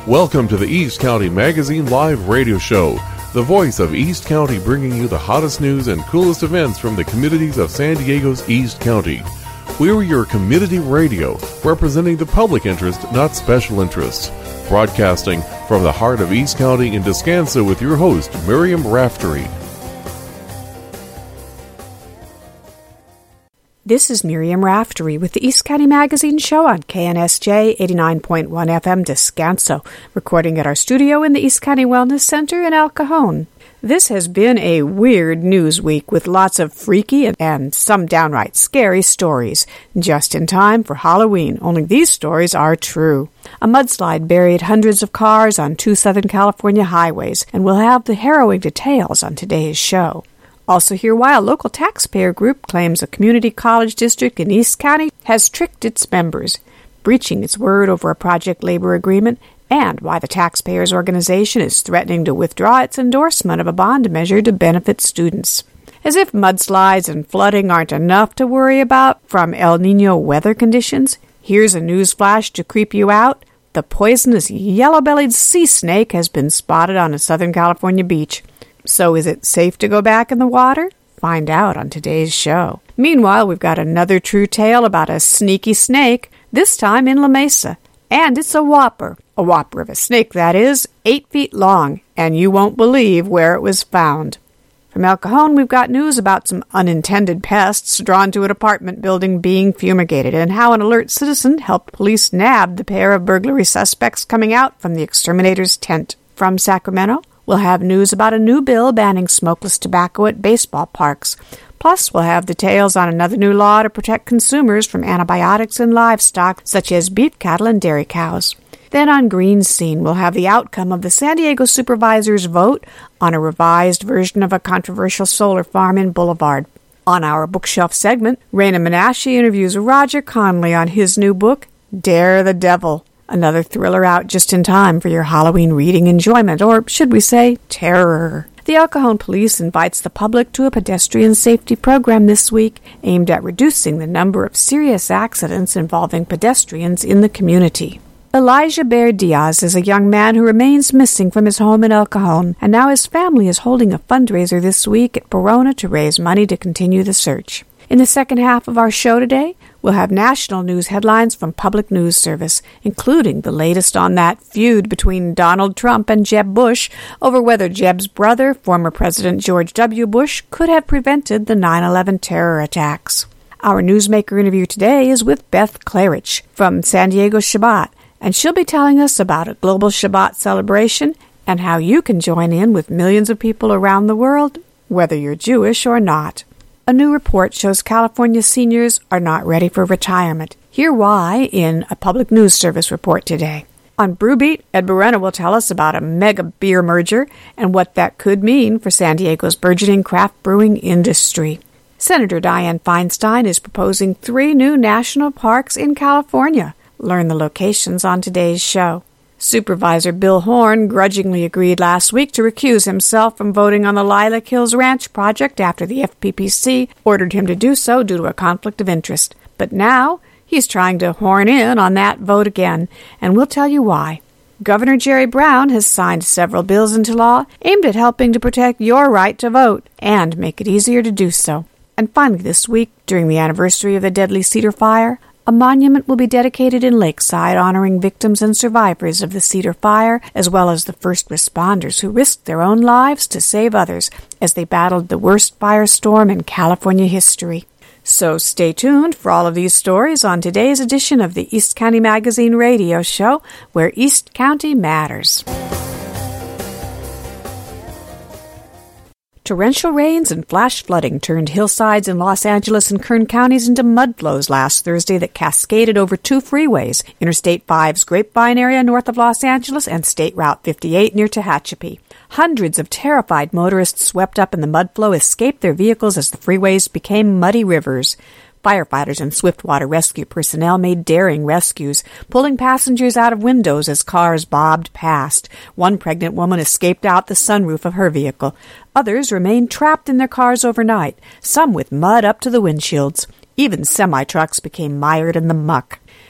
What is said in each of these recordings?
Welcome to the East County Magazine Live Radio Show, the voice of East County, bringing you the hottest news and coolest events from the communities of San Diego's East County. We're your community radio, representing the public interest, not special interests. Broadcasting from the heart of East County in Descanso with your host, Miriam Raftery. This is Miriam Raftery with the East County Magazine Show on KNSJ 89.1 FM Descanso, recording at our studio in the East County Wellness Center in El Cajon. This has been a weird news week with lots of freaky and some downright scary stories, just in time for Halloween, only these stories are true. A mudslide buried hundreds of cars on 2 Southern California highways, and we'll have the harrowing details on today's show. Also hear why a local taxpayer group claims a community college district in East County has tricked its members, breaching its word over a project labor agreement, and why the taxpayers organization is threatening to withdraw its endorsement of a bond measure to benefit students. As if mudslides and flooding aren't enough to worry about from El Nino weather conditions, here's a news flash to creep you out. The poisonous yellow-bellied sea snake has been spotted on a Southern California beach. So is it safe to go back in the water? Find out on today's show. Meanwhile, we've got another true tale about a sneaky snake, this time in La Mesa. And it's a whopper of a snake, that is, 8 feet long, and you won't believe where it was found. From El Cajon, we've got news about some unintended pests drawn to an apartment building being fumigated, and how an alert citizen helped police nab the pair of burglary suspects coming out from the exterminator's tent. From Sacramento, we'll have news about a new bill banning smokeless tobacco at baseball parks. Plus, we'll have details on another new law to protect consumers from antibiotics in livestock, such as beef cattle and dairy cows. Then on Green Scene, we'll have the outcome of the San Diego Supervisor's vote on a revised version of a controversial solar farm in Boulevard. On our bookshelf segment, Raina Menashe interviews Roger Conley on his new book, Dare the Devil. Another thriller out just in time for your Halloween reading enjoyment, or should we say, terror. The El Cajon Police invites the public to a pedestrian safety program this week aimed at reducing the number of serious accidents involving pedestrians in the community. Elijah Bear Diaz is a young man who remains missing from his home in El Cajon, and now his family is holding a fundraiser this week at Barona to raise money to continue the search. In the second half of our show today, we'll have national news headlines from Public News Service, including the latest on that feud between Donald Trump and Jeb Bush over whether Jeb's brother, former President George W. Bush, could have prevented the 9/11 terror attacks. Our newsmaker interview today is with Beth Klarich from San Diego Shabbat, and she'll be telling us about a global Shabbat celebration and how you can join in with millions of people around the world, whether you're Jewish or not. A new report shows California seniors are not ready for retirement. Hear why in a Public News Service report today. On Brewbeat, Ed Moreno will tell us about a mega beer merger and what that could mean for San Diego's burgeoning craft brewing industry. Senator Dianne Feinstein is proposing 3 new national parks in California. Learn the locations on today's show. Supervisor Bill Horn grudgingly agreed last week to recuse himself from voting on the Lilac Hills Ranch project after the FPPC ordered him to do so due to a conflict of interest. But now he's trying to horn in on that vote again, and we'll tell you why. Governor Jerry Brown has signed several bills into law aimed at helping to protect your right to vote and make it easier to do so. And finally this week, during the anniversary of the deadly Cedar Fire, a monument will be dedicated in Lakeside honoring victims and survivors of the Cedar Fire, as well as the first responders who risked their own lives to save others as they battled the worst firestorm in California history. So stay tuned for all of these stories on today's edition of the East County Magazine radio show, where East County matters. Torrential rains and flash flooding turned hillsides in Los Angeles and Kern counties into mudflows last Thursday that cascaded over 2 freeways, Interstate 5's Grapevine area north of Los Angeles and State Route 58 near Tehachapi. Hundreds of terrified motorists swept up in the mudflow escaped their vehicles as the freeways became muddy rivers. Firefighters and swiftwater rescue personnel made daring rescues, pulling passengers out of windows as cars bobbed past. One pregnant woman escaped out the sunroof of her vehicle. Others remained trapped in their cars overnight, some with mud up to the windshields. Even semi-trucks became mired in the muck.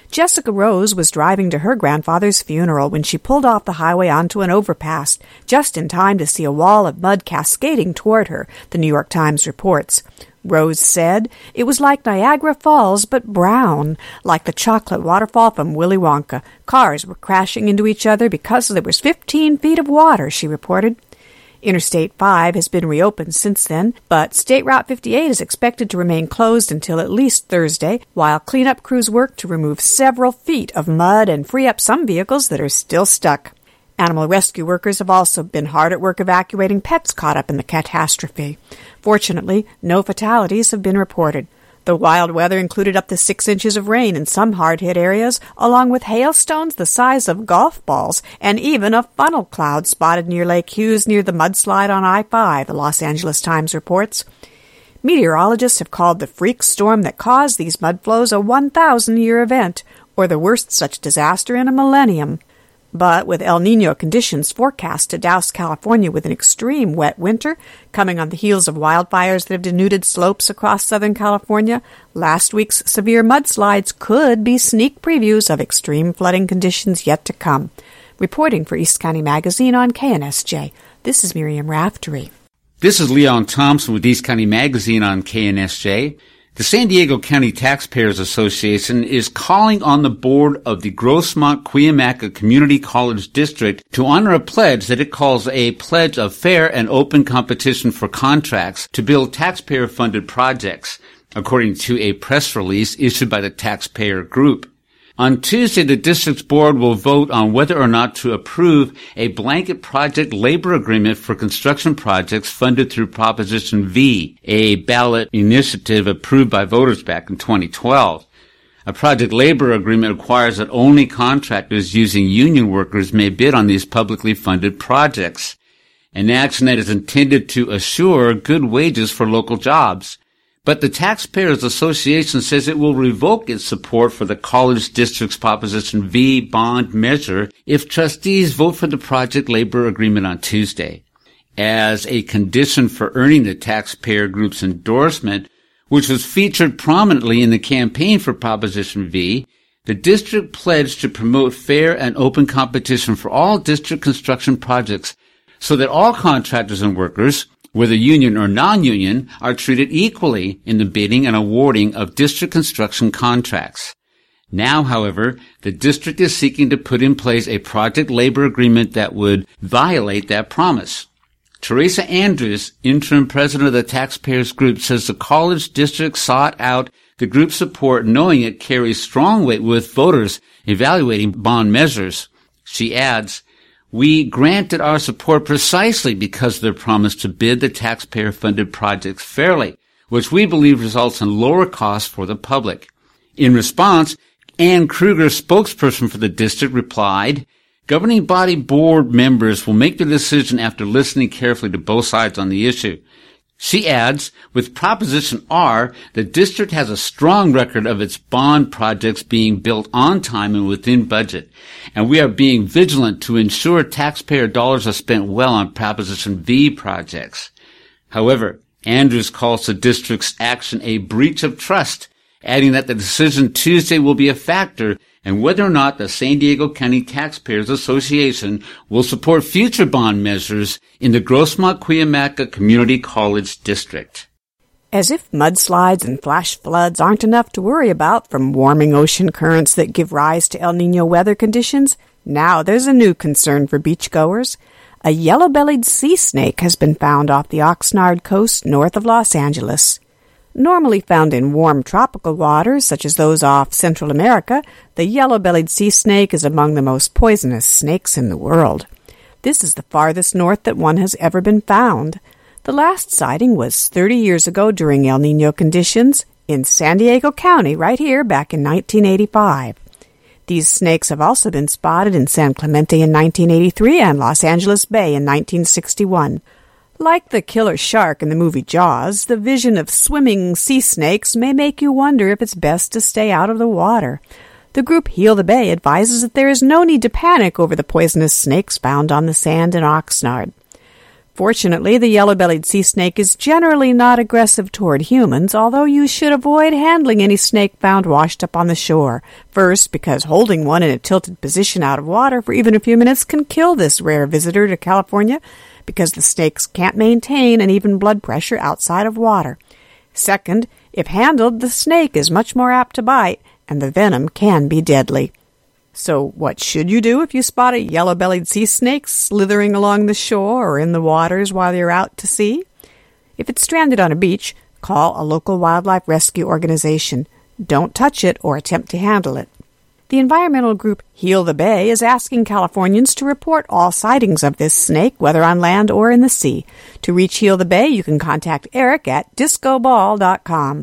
Jessica Rose was driving to her grandfather's funeral when she pulled off the highway onto an overpass, just in time to see a wall of mud cascading toward her, the New York Times reports. Rose said it was like Niagara Falls, but brown, like the chocolate waterfall from Willy Wonka. Cars were crashing into each other because there was 15 feet of water, she reported. Interstate 5 has been reopened since then, but State Route 58 is expected to remain closed until at least Thursday, while cleanup crews work to remove several feet of mud and free up some vehicles that are still stuck. Animal rescue workers have also been hard at work evacuating pets caught up in the catastrophe. Fortunately, no fatalities have been reported. The wild weather included up to 6 inches of rain in some hard-hit areas, along with hailstones the size of golf balls, and even a funnel cloud spotted near Lake Hughes near the mudslide on I-5, the Los Angeles Times reports. Meteorologists have called the freak storm that caused these mud flows a 1,000-year event, or the worst such disaster in a millennium. But with El Niño conditions forecast to douse California with an extreme wet winter, coming on the heels of wildfires that have denuded slopes across Southern California, last week's severe mudslides could be sneak previews of extreme flooding conditions yet to come. Reporting for East County Magazine on KNSJ, this is Miriam Raftery. This is Leon Thompson with East County Magazine on KNSJ. The San Diego County Taxpayers Association is calling on the board of the Grossmont-Cuyamaca Community College District to honor a pledge that it calls a pledge of fair and open competition for contracts to build taxpayer-funded projects, according to a press release issued by the taxpayer group. On Tuesday, the district's board will vote on whether or not to approve a blanket project labor agreement for construction projects funded through Proposition V, a ballot initiative approved by voters back in 2012. A project labor agreement requires that only contractors using union workers may bid on these publicly funded projects, an action that is intended to assure good wages for local jobs. But the Taxpayers Association says it will revoke its support for the college district's Proposition V bond measure if trustees vote for the project labor agreement on Tuesday. As a condition for earning the taxpayer group's endorsement, which was featured prominently in the campaign for Proposition V, the district pledged to promote fair and open competition for all district construction projects so that all contractors and workers, whether union or non-union, are treated equally in the bidding and awarding of district construction contracts. Now, however, the district is seeking to put in place a project labor agreement that would violate that promise. Teresa Andrews, interim president of the taxpayers group, says the college district sought out the group's support knowing it carries strong weight with voters evaluating bond measures. She adds, "We granted our support precisely because of their promise to bid the taxpayer-funded projects fairly, which we believe results in lower costs for the public." In response, Ann Kruger, spokesperson for the district, replied, "Governing body board members will make the decision after listening carefully to both sides on the issue." She adds, with Proposition R, the district has a strong record of its bond projects being built on time and within budget, and we are being vigilant to ensure taxpayer dollars are spent well on Proposition V projects. However, Andrews calls the district's action a breach of trust, adding that the decision Tuesday will be a factor in whether or not the San Diego County Taxpayers Association will support future bond measures in the Grossmont-Cuyamaca Community College District. As if mudslides and flash floods aren't enough to worry about from warming ocean currents that give rise to El Niño weather conditions, now there's a new concern for beachgoers. A yellow-bellied sea snake has been found off the Oxnard coast north of Los Angeles. Normally found in warm tropical waters, such as those off Central America, the yellow-bellied sea snake is among the most poisonous snakes in the world. This is the farthest north that one has ever been found. The last sighting was 30 years ago during El Niño conditions in San Diego County, right here, back in 1985. These snakes have also been spotted in San Clemente in 1983 and Los Angeles Bay in 1961. Like the killer shark in the movie Jaws, the vision of swimming sea snakes may make you wonder if it's best to stay out of the water. The group Heal the Bay advises that there is no need to panic over the poisonous snakes found on the sand in Oxnard. Fortunately, the yellow-bellied sea snake is generally not aggressive toward humans, although you should avoid handling any snake found washed up on the shore. First, because holding one in a tilted position out of water for even a few minutes can kill this rare visitor to California, because the snakes can't maintain an even blood pressure outside of water. Second, if handled, the snake is much more apt to bite, and the venom can be deadly. So what should you do if you spot a yellow-bellied sea snake slithering along the shore or in the waters while you're out to sea? If it's stranded on a beach, call a local wildlife rescue organization. Don't touch it or attempt to handle it. The environmental group Heal the Bay is asking Californians to report all sightings of this snake, whether on land or in the sea. To reach Heal the Bay, you can contact Eric at discoball.com.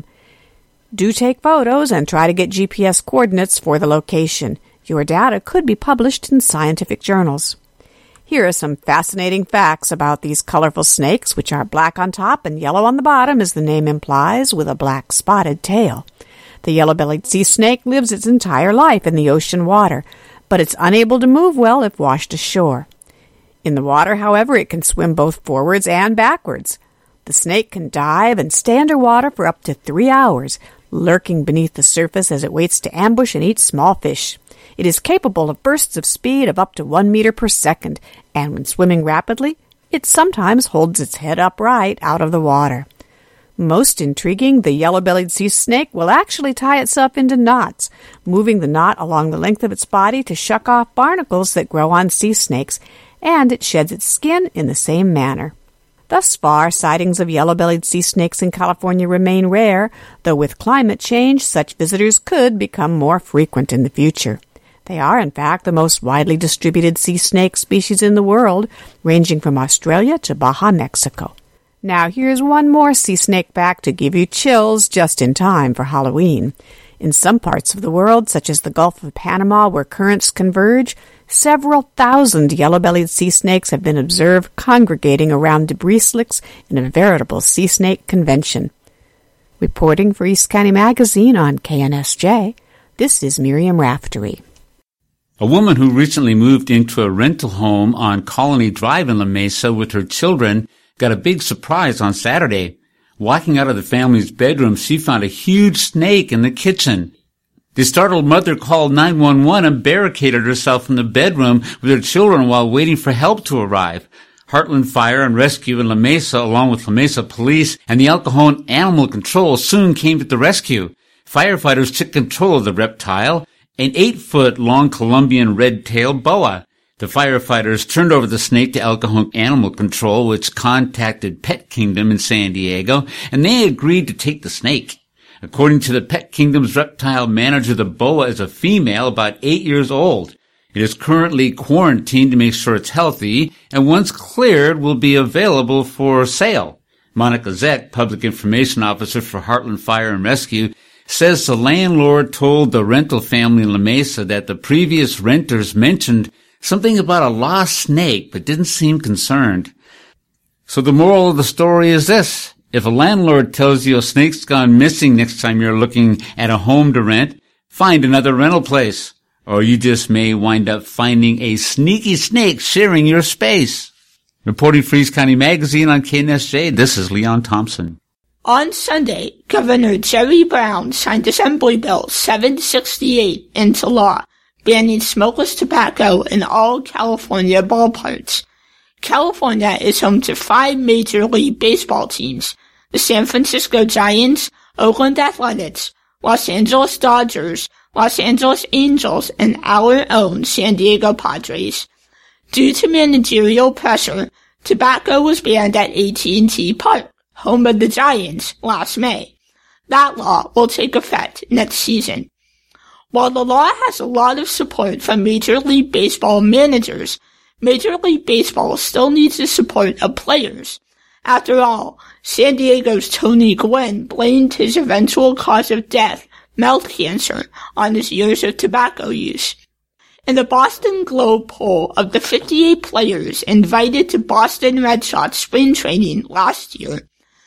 Do take photos and try to get GPS coordinates for the location. Your data could be published in scientific journals. Here are some fascinating facts about these colorful snakes, which are black on top and yellow on the bottom, as the name implies, with a black spotted tail. The yellow-bellied sea snake lives its entire life in the ocean water, but it's unable to move well if washed ashore. In the water, however, it can swim both forwards and backwards. The snake can dive and stay underwater for up to 3 hours, lurking beneath the surface as it waits to ambush and eat small fish. It is capable of bursts of speed of up to 1 meter per second, and when swimming rapidly, it sometimes holds its head upright out of the water. Most intriguing, the yellow-bellied sea snake will actually tie itself into knots, moving the knot along the length of its body to shuck off barnacles that grow on sea snakes, and it sheds its skin in the same manner. Thus far, sightings of yellow-bellied sea snakes in California remain rare, though with climate change, such visitors could become more frequent in the future. They are, in fact, the most widely distributed sea snake species in the world, ranging from Australia to Baja, Mexico. Now, here's one more sea snake fact to give you chills just in time for Halloween. In some parts of the world, such as the Gulf of Panama, where currents converge, several thousand yellow-bellied sea snakes have been observed congregating around debris slicks in a veritable sea snake convention. Reporting for East County Magazine on KNSJ, this is Miriam Raftery. A woman who recently moved into a rental home on Colony Drive in La Mesa with her children got a big surprise on Saturday. Walking out of the family's bedroom, she found a huge snake in the kitchen. The startled mother called 911 and barricaded herself in the bedroom with her children while waiting for help to arrive. Heartland Fire and Rescue in La Mesa, along with La Mesa Police and the El Cajon Animal Control, soon came to the rescue. Firefighters took control of the reptile, an 8-foot-long Colombian red-tailed boa. The firefighters turned over the snake to El Cajon Animal Control, which contacted Pet Kingdom in San Diego, and they agreed to take the snake. According to the Pet Kingdom's reptile manager, the boa is a female about 8 years old. It is currently quarantined to make sure it's healthy, and once cleared will be available for sale. Monica Zek, Public Information Officer for Heartland Fire and Rescue, says the landlord told the rental family in La Mesa that the previous renters mentioned something about a lost snake, but didn't seem concerned. So the moral of the story is this. If a landlord tells you a snake's gone missing next time you're looking at a home to rent, find another rental place, or you just may wind up finding a sneaky snake sharing your space. Reporting for East County Magazine on KNSJ, this is Leon Thompson. On Sunday, Governor Jerry Brown signed Assembly Bill 768 into law, banning smokeless tobacco in all California ballparks. California is home to 5 Major League Baseball teams: the San Francisco Giants, Oakland Athletics, Los Angeles Dodgers, Los Angeles Angels, and our own San Diego Padres. Due to managerial pressure, tobacco was banned at AT&T Park, home of the Giants, last May. That law will take effect next season. While the law has a lot of support from Major League Baseball managers, Major League Baseball still needs the support of players. After all, San Diego's Tony Gwynn blamed his eventual cause of death, mouth cancer, on his years of tobacco use. In the Boston Globe poll of the 58 players invited to Boston Red Sox spring training last year,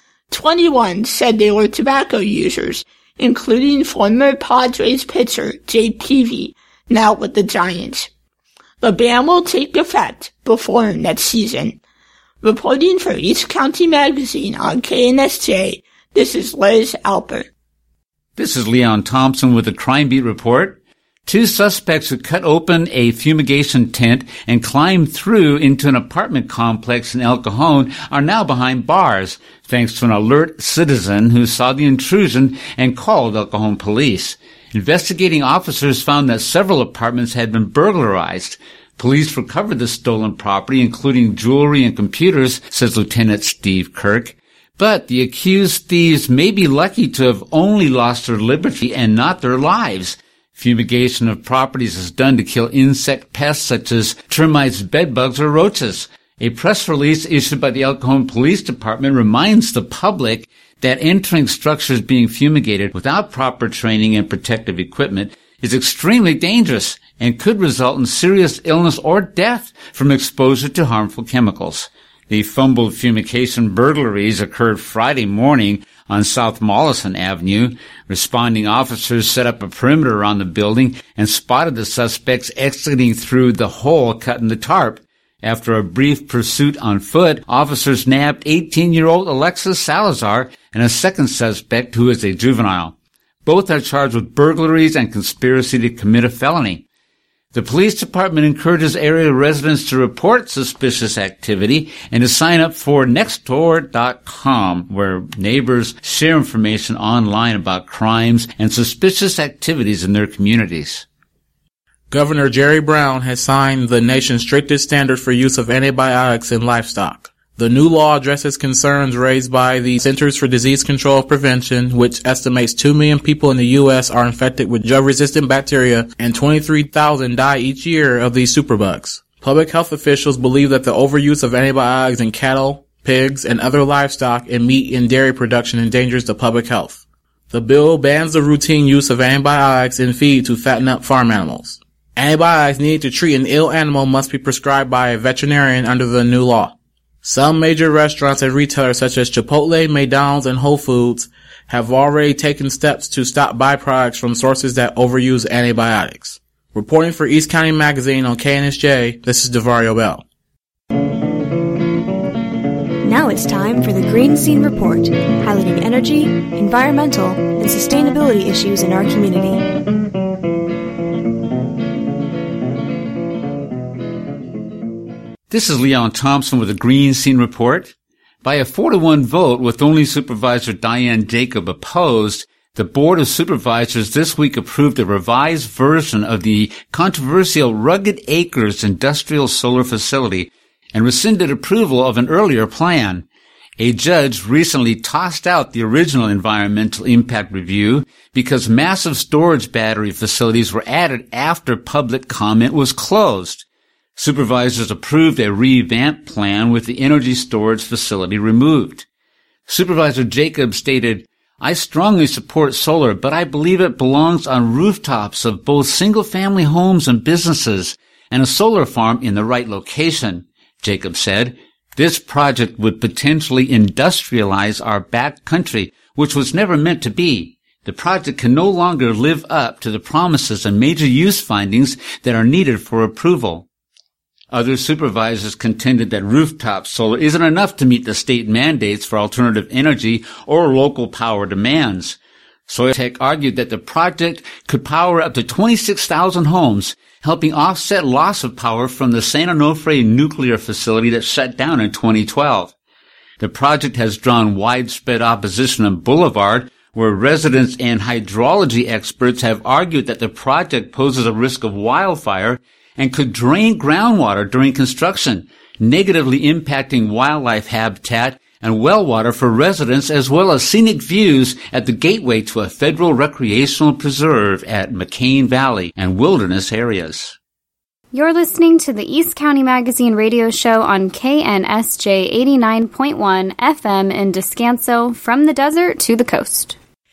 21 said they were tobacco users, including former Padres pitcher Jay Peavy, now with the Giants. The ban will take effect before next season. Reporting for East County Magazine on KNSJ, this is Liz Alpert. This is Leon Thompson with the Crime Beat Report. 2 suspects who cut open a fumigation tent and climbed through into an apartment complex in El Cajon are now behind bars, thanks to an alert citizen who saw the intrusion and called El Cajon police. Investigating officers found that several apartments had been burglarized. Police recovered the stolen property, including jewelry and computers, says Lieutenant Steve Kirk. But the accused thieves may be lucky to have only lost their liberty and not their lives. Fumigation of properties is done to kill insect pests such as termites, bedbugs, or roaches. A press release issued by the El Cajon Police Department reminds the public that entering structures being fumigated without proper training and protective equipment is extremely dangerous and could result in serious illness or death from exposure to harmful chemicals. The fumbled fumigation burglaries occurred Friday morning on South Mollison Avenue. Responding officers set up a perimeter around the building and spotted the suspects exiting through the hole cut in the tarp. After a brief pursuit on foot, officers nabbed 18-year-old Alexis Salazar and a second suspect who is a juvenile. Both are charged with burglaries and conspiracy to commit a felony. The police department encourages area residents to report suspicious activity and to sign up for Nextdoor.com, where neighbors share information online about crimes and suspicious activities in their communities. Governor Jerry Brown has signed the nation's strictest standard for use of antibiotics in livestock. The new law addresses concerns raised by the Centers for Disease Control and Prevention, which estimates 2 million people in the U.S. are infected with drug-resistant bacteria and 23,000 die each year of these superbugs. Public health officials believe that the overuse of antibiotics in cattle, pigs, and other livestock and meat and dairy production endangers the public health. The bill bans the routine use of antibiotics in feed to fatten up farm animals. Antibiotics needed to treat an ill animal must be prescribed by a veterinarian under the new law. Some major restaurants and retailers such as Chipotle, McDonald's, and Whole Foods have already taken steps to stop byproducts from sources that overuse antibiotics. Reporting for East County Magazine on KNSJ, this is DeVario Bell. Now it's time for the Green Scene Report, highlighting energy, environmental, and sustainability issues in our community. This is Leon Thompson with the Green Scene Report. By a 4-1 vote, with only Supervisor Diane Jacob opposed, the Board of Supervisors this week approved a revised version of the controversial Rugged Acres industrial solar facility and rescinded approval of an earlier plan. A judge recently tossed out the original environmental impact review because massive storage battery facilities were added after public comment was closed. Supervisors approved a revamped plan with the energy storage facility removed. Supervisor Jacob stated, "I strongly support solar, but I believe it belongs on rooftops of both single-family homes and businesses, and a solar farm in the right location." Jacob said, "This project would potentially industrialize our back country, which was never meant to be. The project can no longer live up to the promises and major use findings that are needed for approval." Other supervisors contended that rooftop solar isn't enough to meet the state mandates for alternative energy or local power demands. Soitec argued that the project could power up to 26,000 homes, helping offset loss of power from the San Onofre nuclear facility that shut down in 2012. The project has drawn widespread opposition on Boulevard, where residents and hydrology experts have argued that the project poses a risk of wildfire and could drain groundwater during construction, negatively impacting wildlife habitat and well water for residents, as well as scenic views at the gateway to a federal recreational preserve at McCain Valley and wilderness areas. You're listening to the East County Magazine radio show on KNSJ 89.1 FM in Descanso, from the desert to the coast.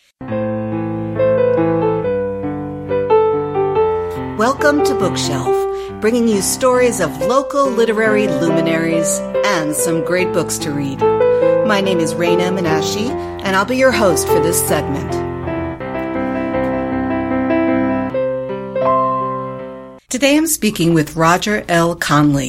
Welcome to Bookshelf, bringing you stories of local literary luminaries and some great books to read. My name is Raina Minashi, and I'll be your host for this segment. Today I'm speaking with Roger L. Conley,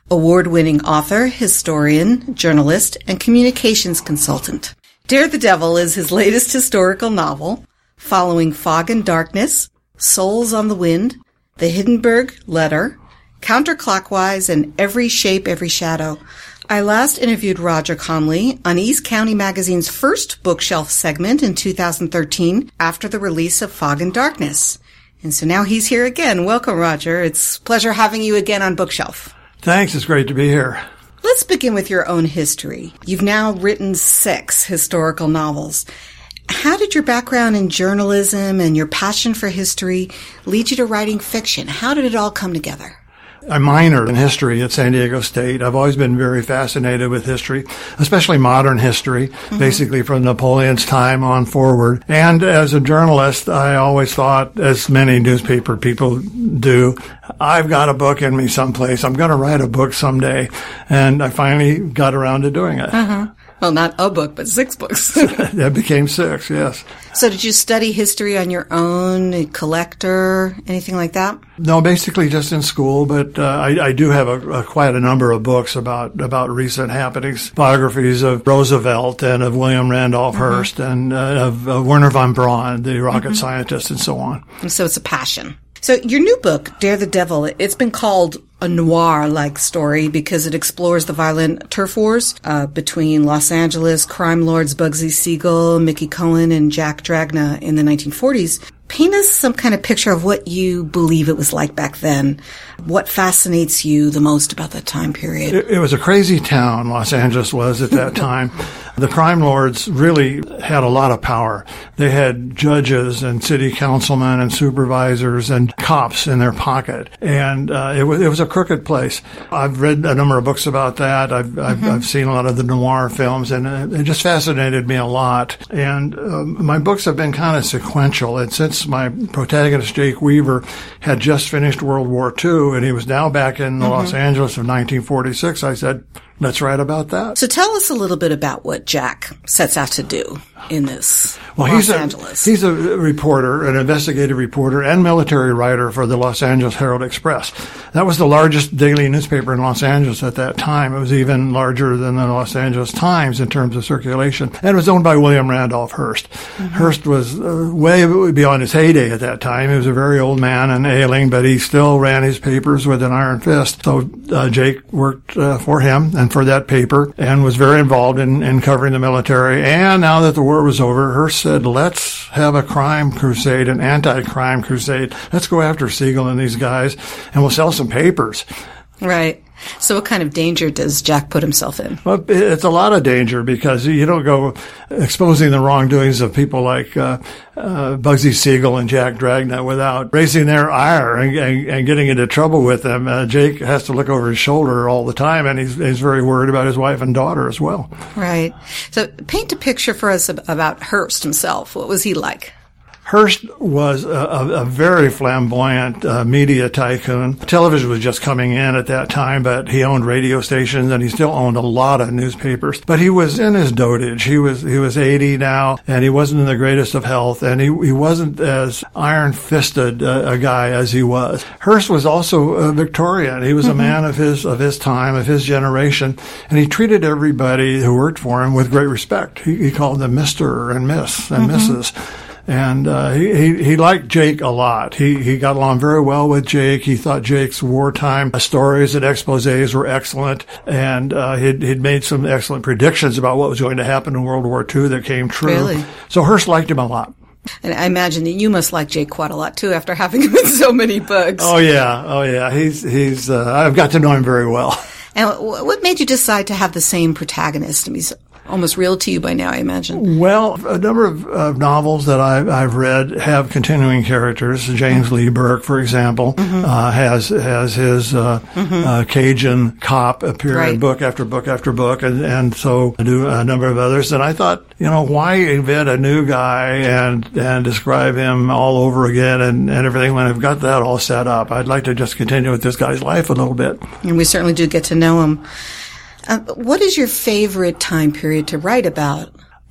award-winning author, historian, journalist, and communications consultant. Dare the Devil is his latest historical novel, following Fog and Darkness, Souls on the Wind, The Hindenburg Letter, Counterclockwise, and Every Shape, Every Shadow. I last interviewed Roger Conley on East County Magazine's first bookshelf segment in 2013 after the release of Fog and Darkness. And so now he's here again. Welcome, Roger. It's a pleasure having you again on Bookshelf. Thanks. It's great to be here. Let's begin with your own history. You've now written 6 historical novels. How did your background in journalism and your passion for history lead you to writing fiction? How did it all come together? I minored in history at San Diego State. I've always been very fascinated with history, especially modern history, basically from Napoleon's time on forward. And as a journalist, I always thought, as many newspaper people do, I've got a book in me someplace. I'm going to write a book someday. And I finally got around to doing it. Well, not a book, but 6 books. That became 6, yes. So did you study history on your own, a collector, anything like that? No, basically just in school, but I do have quite a number of books about recent happenings, biographies of Roosevelt and of William Randolph Hearst and of Wernher von Braun, the rocket scientist, and so on. And so it's a passion. So your new book, Dare the Devil, it's been called a noir-like story because it explores the violent turf wars between Los Angeles crime lords Bugsy Siegel, Mickey Cohen, and Jack Dragna in the 1940s. Paint us some kind of picture of what you believe it was like back then. What fascinates you the most about that time period? It was a crazy town, Los Angeles was at that time. The crime lords really had a lot of power. They had judges and city councilmen and supervisors and cops in their pocket. And it was a crooked place. I've read a number of books about that. I've seen a lot of the noir films, and it just fascinated me a lot. And my books have been kind of sequential. And since my protagonist, Jake Weaver, had just finished World War II, and he was now back in Los Angeles of 1946, I said, let's write about that. So tell us a little bit about what Jack sets out to do in this Los Angeles. He's a reporter, an investigative reporter and military writer for the Los Angeles Herald Express. That was the largest daily newspaper in Los Angeles at that time. It was even larger than the Los Angeles Times in terms of circulation. And it was owned by William Randolph Hearst. Hearst was way beyond his heyday at that time. He was a very old man and ailing, but he still ran his papers with an iron fist. So Jake worked for him and for that paper and was very involved in covering the military. And now that the war was over, Hearst said, let's have a crime crusade, an anti-crime crusade. Let's go after Siegel and these guys, and we'll sell some papers. Right. So what kind of danger does Jack put himself in? Well, it's a lot of danger because you don't go exposing the wrongdoings of people like Bugsy Siegel and Jack Dragna without raising their ire and getting into trouble with them. Jake has to look over his shoulder all the time, and he's very worried about his wife and daughter as well. Right. So paint a picture for us about Hearst himself. What was he like? Hearst was a very flamboyant media tycoon. Television was just coming in at that time, but he owned radio stations and he still owned a lot of newspapers. But he was in his dotage. He was 80 now, and he wasn't in the greatest of health, and he wasn't as iron-fisted a guy as he was. Hearst was also a Victorian. He was a man of his time, of his generation, and he treated everybody who worked for him with great respect. He called them Mr. and Miss and Mrs. And he liked Jake a lot. He got along very well with Jake. He thought Jake's wartime stories and exposés were excellent, and he'd made some excellent predictions about what was going to happen in World War II that came true. Really? So Hearst liked him a lot. And I imagine that you must like Jake quite a lot too, after having him in so many books. Oh yeah. He's I've got to know him very well. And what made you decide to have the same protagonist? I mean, almost real to you by now, I imagine. Well, a number of novels that I've read have continuing characters. James Lee Burke, for example, has his Cajun cop appear in book after book after book, and so I do a number of others. And I thought, why invent a new guy and describe him all over again and everything when I've got that all set up? I'd like to just continue with this guy's life a little bit. And we certainly do get to know him. What is your favorite time period to write about?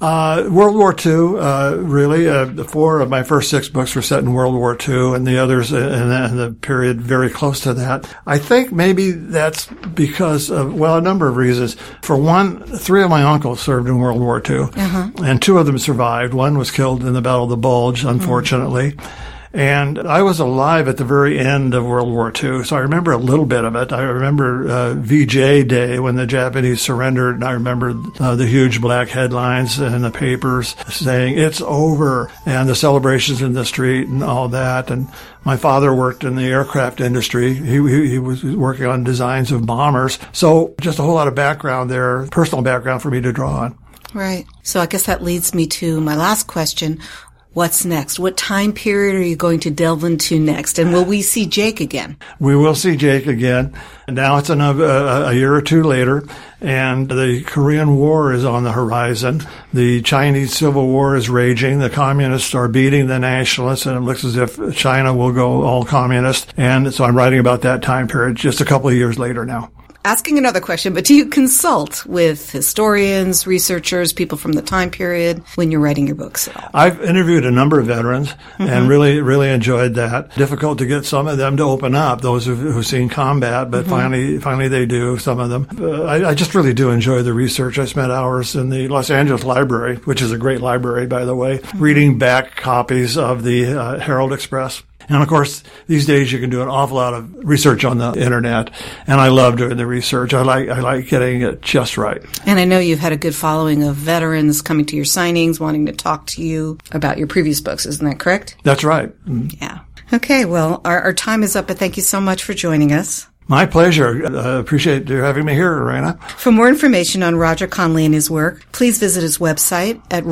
World War II, really. 4 of my first 6 books were set in World War II, and the others in the period very close to that. I think maybe that's because of, a number of reasons. For one, 3 of my uncles served in World War II, and 2 of them survived. One was killed in the Battle of the Bulge, unfortunately. And I was alive at the very end of World War II, so I remember a little bit of it. I remember VJ Day when the Japanese surrendered, and I remember the huge black headlines in the papers saying, "It's over," and the celebrations in the street and all that. And my father worked in the aircraft industry. He was working on designs of bombers. So just a whole lot of background there, personal background for me to draw on. Right. So I guess that leads me to my last question. What's next? What time period are you going to delve into next? And will we see Jake again? We will see Jake again. Now it's a year or 2 later, and the Korean War is on the horizon. The Chinese Civil War is raging. The communists are beating the nationalists, and it looks as if China will go all communist. And so I'm writing about that time period just a couple of years later now. Asking another question, but do you consult with historians, researchers, people from the time period when you're writing your books at all? I've interviewed a number of veterans and really enjoyed that. Difficult to get some of them to open up, those who've seen combat, but finally they do, some of them. I just really do enjoy the research. I spent hours in the Los Angeles Library, which is a great library, by the way, reading back copies of the Herald Express. And of course, these days you can do an awful lot of research on the internet, and I love doing the research. I like getting it just right. And I know you've had a good following of veterans coming to your signings, wanting to talk to you about your previous books. Isn't that correct? That's right. Yeah. Okay, well, our time is up, but thank you so much for joining us. My pleasure. Appreciate you having me here, Raina. For more information on Roger Conley and his work, please visit his website at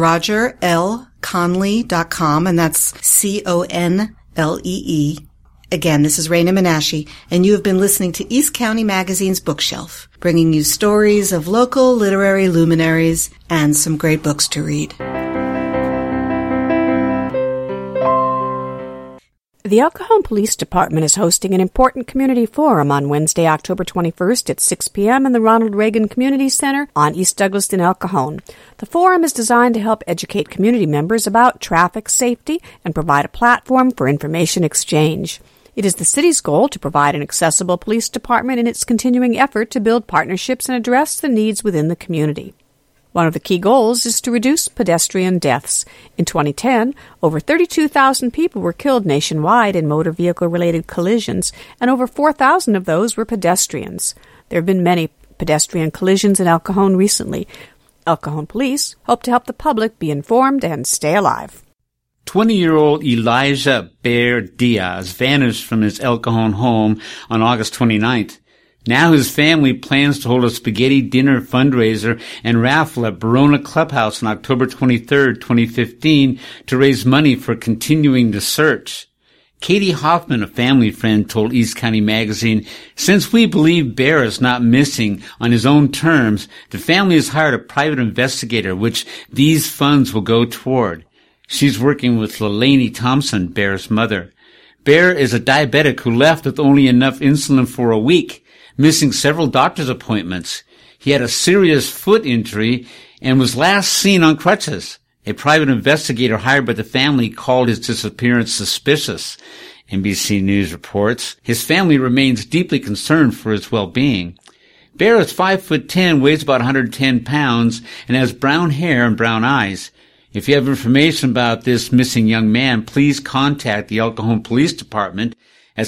rogerlconley.com, and that's CONLEE. Again, this is Raina Menashe, and you have been listening to East County Magazine's Bookshelf, bringing you stories of local literary luminaries and some great books to read. The El Cajon Police Department is hosting an important community forum on Wednesday, October 21st at 6 p.m. in the Ronald Reagan Community Center on East Douglaston, El Cajon. The forum is designed to help educate community members about traffic safety and provide a platform for information exchange. It is the city's goal to provide an accessible police department in its continuing effort to build partnerships and address the needs within the community. One of the key goals is to reduce pedestrian deaths. In 2010, over 32,000 people were killed nationwide in motor vehicle-related collisions, and over 4,000 of those were pedestrians. There have been many pedestrian collisions in El Cajon recently. El Cajon Police hope to help the public be informed and stay alive. 20-year-old Elijah Bear Diaz vanished from his El Cajon home on August 29th. Now his family plans to hold a spaghetti dinner fundraiser and raffle at Barona Clubhouse on October 23rd, 2015 to raise money for continuing the search. Katie Hoffman, a family friend, told East County Magazine, "Since we believe Bear is not missing on his own terms, the family has hired a private investigator, which these funds will go toward." She's working with Leilani Thompson, Bear's mother. Bear is a diabetic who left with only enough insulin for a week, missing several doctor's appointments. He had a serious foot injury and was last seen on crutches. A private investigator hired by the family called his disappearance suspicious. NBC News reports his family remains deeply concerned for his well-being. Bear is 5'10", weighs about 110 pounds, and has brown hair and brown eyes. If you have information about this missing young man, please contact the El Cajon Police Department at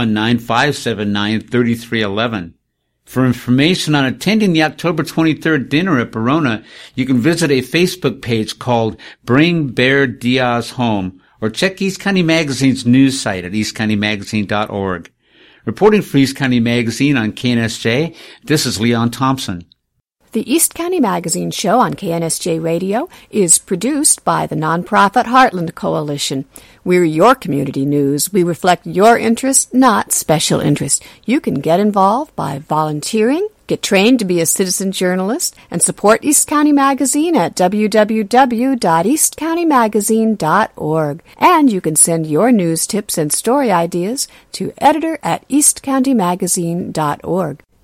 619-579-3311. For information on attending the October 23rd dinner at Barona, you can visit a Facebook page called Bring Bear Diaz Home, or check East County Magazine's news site at eastcountymagazine.org. Reporting for East County Magazine on KNSJ, this is Leon Thompson. The East County Magazine show on KNSJ Radio is produced by the nonprofit Heartland Coalition. We're your community news. We reflect your interests, not special interests. You can get involved by volunteering, get trained to be a citizen journalist, and support East County Magazine at www.eastcountymagazine.org. And you can send your news tips and story ideas to editor@eastcountymagazine.org.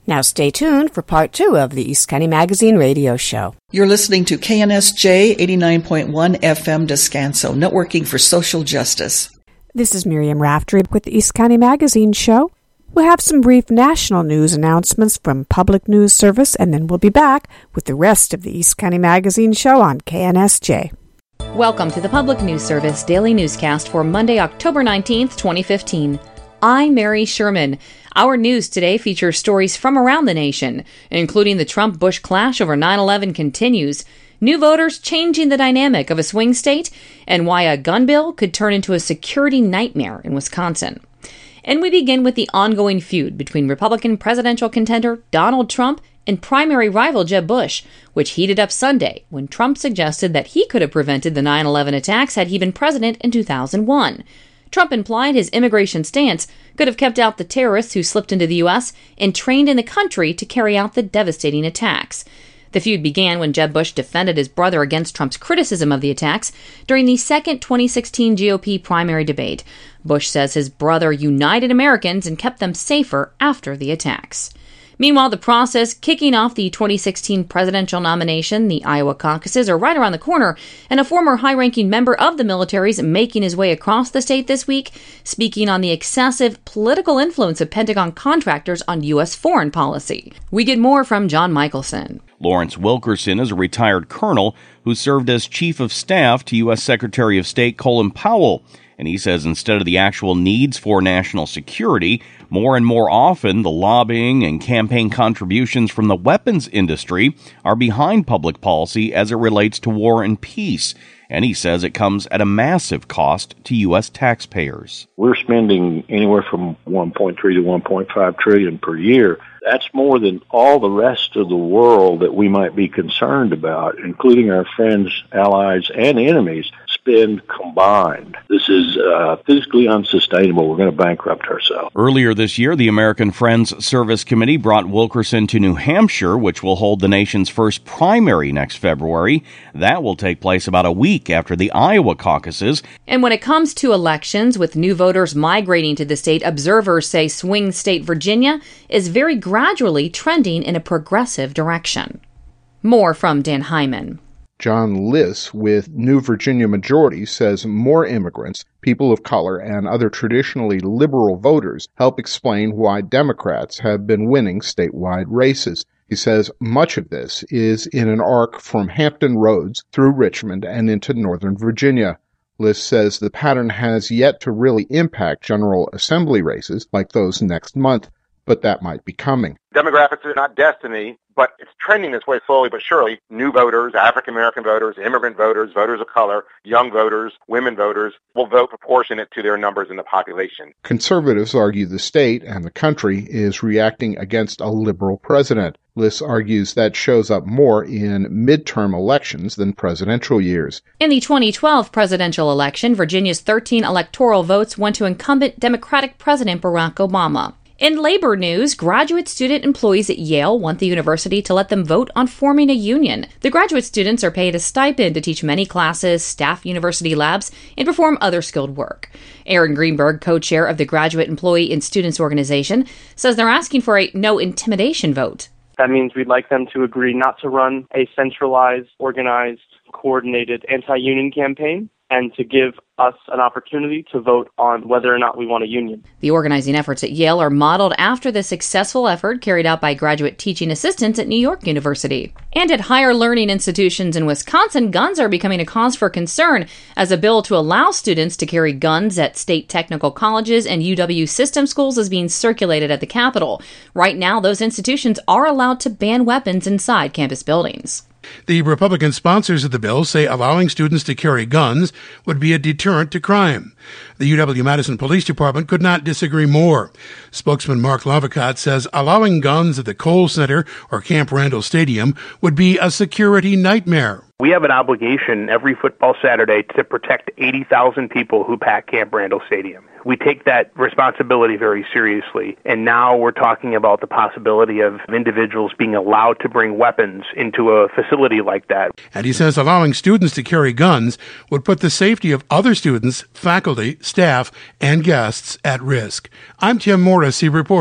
Now stay tuned for part 2 of the East County Magazine radio show. You're listening to KNSJ 89.1 FM Descanso, networking for social justice. This is Miriam Raftery with the East County Magazine show. We'll have some brief national news announcements from Public News Service, and then we'll be back with the rest of the East County Magazine show on KNSJ. Welcome to the Public News Service Daily Newscast for Monday, October 19th, 2015. I'm Mary Sherman. Our news today features stories from around the nation, including the Trump-Bush clash over 9/11 continues, new voters changing the dynamic of a swing state, and why a gun bill could turn into a security nightmare in Wisconsin. And we begin with the ongoing feud between Republican presidential contender Donald Trump and primary rival Jeb Bush, which heated up Sunday when Trump suggested that he could have prevented the 9/11 attacks had he been president in 2001. Trump implied his immigration stance could have kept out the terrorists who slipped into the U.S. and trained in the country to carry out the devastating attacks. The feud began when Jeb Bush defended his brother against Trump's criticism of the attacks during the second 2016 GOP primary debate. Bush says his brother united Americans and kept them safer after the attacks. Meanwhile, the process kicking off the 2016 presidential nomination, the Iowa caucuses, are right around the corner, and a former high-ranking member of the military is making his way across the state this week, speaking on the excessive political influence of Pentagon contractors on U.S. foreign policy. We get more from John Michelson. Lawrence Wilkerson is a retired colonel who served as chief of staff to U.S. Secretary of State Colin Powell. And he says instead of the actual needs for national security, more and more often the lobbying and campaign contributions from the weapons industry are behind public policy as it relates to war and peace. And he says it comes at a massive cost to U.S. taxpayers. We're spending anywhere from $1.3 to $1.5 trillion per year. That's more than all the rest of the world that we might be concerned about, including our friends, allies, and enemies, spend combined. This is physically unsustainable. We're going to bankrupt ourselves. Earlier this year, the American Friends Service Committee brought Wilkerson to New Hampshire, which will hold the nation's first primary next February. That will take place about a week after the Iowa caucuses. And when it comes to elections, with new voters migrating to the state, observers say swing state Virginia is very gradually trending in a progressive direction. More from Dan Hyman. John Liss with New Virginia Majority says more immigrants, people of color, and other traditionally liberal voters help explain why Democrats have been winning statewide races. He says much of this is in an arc from Hampton Roads through Richmond and into Northern Virginia. Liss says the pattern has yet to really impact General Assembly races like those next month, but that might be coming. Demographics are not destiny, but it's trending this way slowly but surely. New voters, African-American voters, immigrant voters, voters of color, young voters, women voters will vote proportionate to their numbers in the population. Conservatives argue the state and the country is reacting against a liberal president. Liss argues that shows up more in midterm elections than presidential years. In the 2012 presidential election, Virginia's 13 electoral votes went to incumbent Democratic President Barack Obama. In labor news, graduate student employees at Yale want the university to let them vote on forming a union. The graduate students are paid a stipend to teach many classes, staff university labs, and perform other skilled work. Aaron Greenberg, co-chair of the Graduate Employee and Students Organization, says they're asking for a no intimidation vote. That means we'd like them to agree not to run a centralized, organized, coordinated anti-union campaign, and to give us an opportunity to vote on whether or not we want a union. The organizing efforts at Yale are modeled after the successful effort carried out by graduate teaching assistants at New York University. And at higher learning institutions in Wisconsin, guns are becoming a cause for concern as a bill to allow students to carry guns at state technical colleges and UW system schools is being circulated at the Capitol. Right now, those institutions are allowed to ban weapons inside campus buildings. The Republican sponsors of the bill say allowing students to carry guns would be a deterrent to crime. The UW-Madison Police Department could not disagree more. Spokesman Mark Lavicott says allowing guns at the Kohl Center or Camp Randall Stadium would be a security nightmare. We have an obligation every football Saturday to protect 80,000 people who pack Camp Randall Stadium. We take that responsibility very seriously, and now we're talking about the possibility of individuals being allowed to bring weapons into a facility like that. And he says allowing students to carry guns would put the safety of other students, faculty, staff, and guests at risk. I'm Tim Morrissey reporting.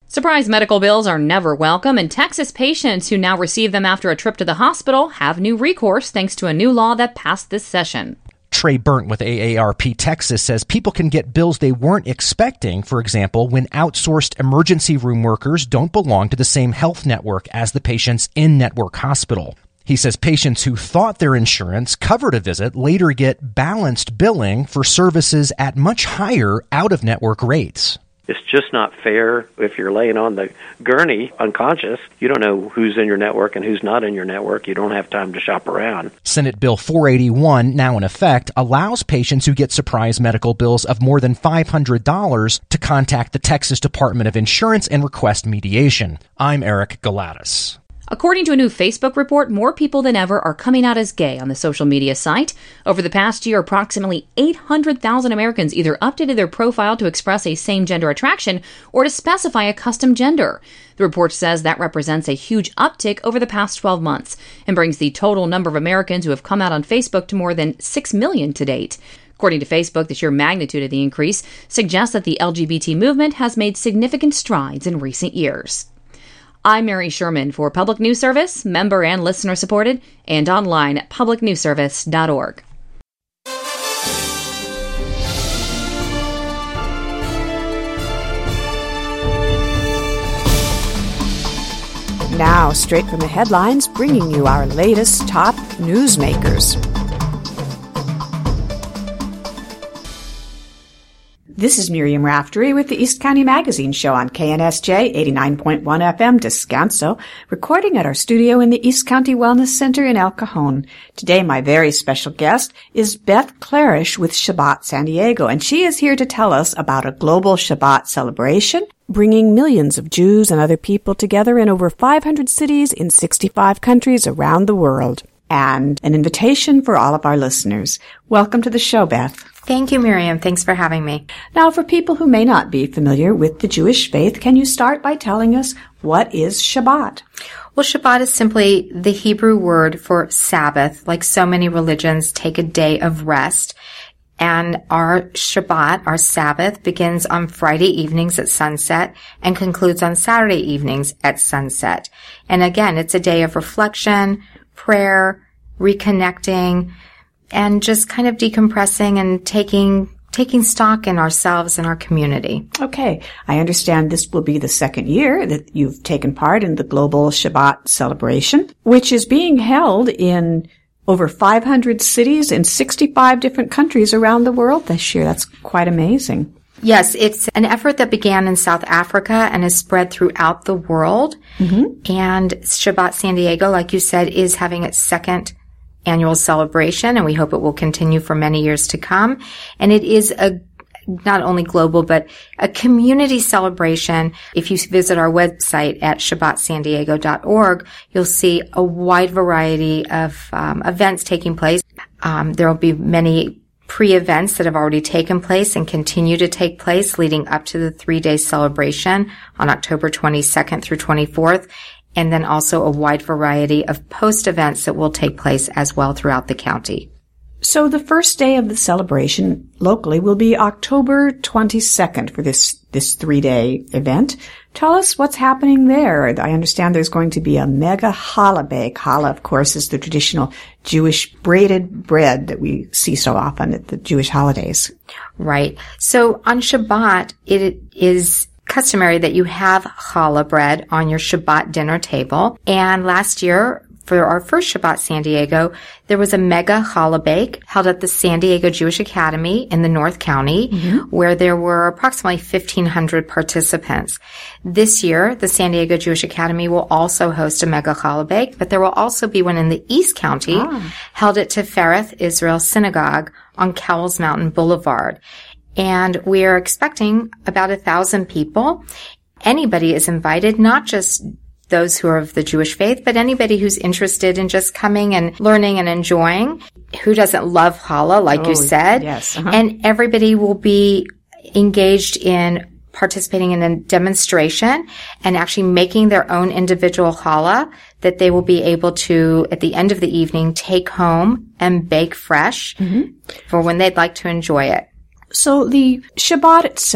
Surprise medical bills are never welcome, and Texas patients who now receive them after a trip to the hospital have new recourse thanks to a new law that passed this session. Trey Burnt with AARP Texas says people can get bills they weren't expecting, for example, when outsourced emergency room workers don't belong to the same health network as the patient's in-network hospital. He says patients who thought their insurance covered a visit later get balanced billing for services at much higher out-of-network rates. It's just not fair if you're laying on the gurney unconscious. You don't know who's in your network and who's not in your network. You don't have time to shop around. Senate Bill 481, now in effect, allows patients who get surprise medical bills of more than $500 to contact the Texas Department of Insurance and request mediation. I'm Eric Galatis. According to a new Facebook report, more people than ever are coming out as gay on the social media site. Over the past year, approximately 800,000 Americans either updated their profile to express a same-gender attraction or to specify a custom gender. The report says that represents a huge uptick over the past 12 months and brings the total number of Americans who have come out on Facebook to more than 6 million to date. According to Facebook, the sheer magnitude of the increase suggests that the LGBT movement has made significant strides in recent years. I'm Mary Sherman for Public News Service, member and listener supported, and online at publicnewsservice.org. Now, straight from the headlines, bringing you our latest top newsmakers. This is Miriam Raftery with the East County Magazine Show on KNSJ 89.1 FM Descanso, recording at our studio in the East County Wellness Center in El Cajon. Today, my very special guest is Beth Clarish with Shabbat San Diego, and she is here to tell us about a global Shabbat celebration, bringing millions of Jews and other people together in over 500 cities in 65 countries around the world, and an invitation for all of our listeners. Welcome to the show, Beth. Thank you, Miriam. Thanks for having me. Now, for people who may not be familiar with the Jewish faith, can you start by telling us what is Shabbat? Well, Shabbat is simply the Hebrew word for Sabbath. Like so many religions, take a day of rest. And our Shabbat, our Sabbath, begins on Friday evenings at sunset and concludes on Saturday evenings at sunset. And again, it's a day of reflection, prayer, reconnecting, and just kind of decompressing and taking stock in ourselves and our community. Okay. I understand this will be the second year that you've taken part in the global Shabbat celebration, which is being held in over 500 cities in 65 different countries around the world this year. That's quite amazing. Yes, it's an effort that began in South Africa and is spread throughout the world. Mm-hmm. And Shabbat San Diego, like you said, is having its second annual celebration, and we hope it will continue for many years to come. And it is a not only global, but a community celebration. If you visit our website at shabbatsandiego.org, you'll see a wide variety of events taking place. There will be many pre-events that have already taken place and continue to take place leading up to the 3-day celebration on October 22nd through 24th. And then also a wide variety of post-events that will take place as well throughout the county. So the first day of the celebration locally will be October 22nd for this 3-day event. Tell us what's happening there. I understand there's going to be a mega challah bake. Challah, of course, is the traditional Jewish braided bread that we see so often at the Jewish holidays. Right. So on Shabbat, it is customary that you have challah bread on your Shabbat dinner table. And last year, for our first Shabbat San Diego, there was a mega challah bake held at the San Diego Jewish Academy in the North County, where there were approximately 1,500 participants. This year, the San Diego Jewish Academy will also host a mega challah bake, but there will also be one in the East County held at Tifereth Israel Synagogue on Cowles Mountain Boulevard. And we are expecting about 1,000 people. Anybody is invited, not just those who are of the Jewish faith, but anybody who's interested in just coming and learning and enjoying. Who doesn't love challah, like you said? Yes. And everybody will be engaged in participating in a demonstration and actually making their own individual challah that they will be able to, at the end of the evening, take home and bake fresh for when they'd like to enjoy it. So the Shabbat itself,